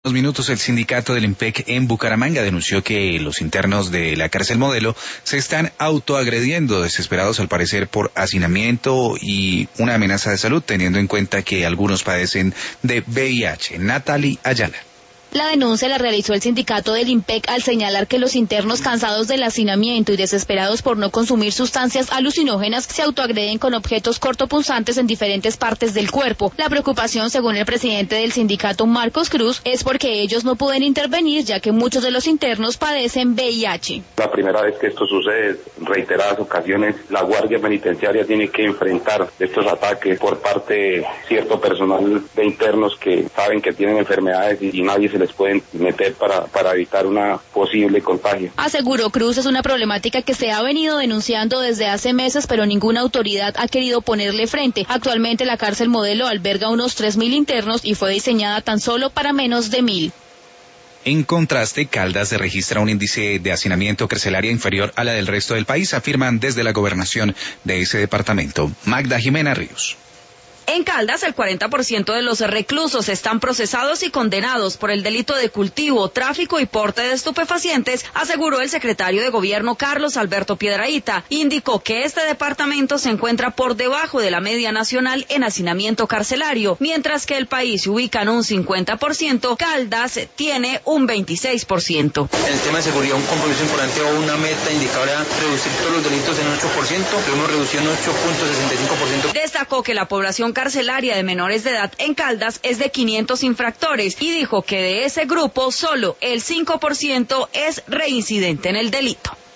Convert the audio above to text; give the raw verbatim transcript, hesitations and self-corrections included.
Unos minutos, el sindicato del IMPEC en Bucaramanga denunció que los internos de la cárcel modelo se están autoagrediendo, desesperados al parecer por hacinamiento y una amenaza de salud, teniendo en cuenta que algunos padecen de V I H. Natalie Ayala. La denuncia la realizó el sindicato del IMPEC al señalar que los internos, cansados del hacinamiento y desesperados por no consumir sustancias alucinógenas, se autoagreden con objetos cortopunzantes en diferentes partes del cuerpo. La preocupación, según el presidente del sindicato, Marcos Cruz, es porque ellos no pueden intervenir, ya que muchos de los internos padecen V I H. La primera vez que esto sucede, en reiteradas ocasiones, la Guardia Penitenciaria tiene que enfrentar estos ataques por parte de cierto personal de internos que saben que tienen enfermedades y nadie se les pueden meter para, para evitar una posible contagio. Aseguró Cruz, es una problemática que se ha venido denunciando desde hace meses, pero ninguna autoridad ha querido ponerle frente. Actualmente la cárcel modelo alberga unos tres mil internos y fue diseñada tan solo para menos de mil. En contraste, Caldas registra un índice de hacinamiento carcelaria inferior a la del resto del país, afirman desde la gobernación de ese departamento. Magda Jimena Ríos. En Caldas, el cuarenta por ciento de los reclusos están procesados y condenados por el delito de cultivo, tráfico y porte de estupefacientes, aseguró el secretario de Gobierno Carlos Alberto Piedrahíta. Indicó que este departamento se encuentra por debajo de la media nacional en hacinamiento carcelario, mientras que el país se ubica en un cincuenta por ciento, Caldas tiene un veintiséis por ciento. En el tema de seguridad, un compromiso importante o una meta indicable a reducir todos los delitos en ocho por ciento, lo hemos reducido en ocho punto sesenta y cinco por ciento. Destacó que la población carcelaria de menores de edad en Caldas es de quinientos infractores y dijo que de ese grupo solo el cinco por ciento es reincidente en el delito.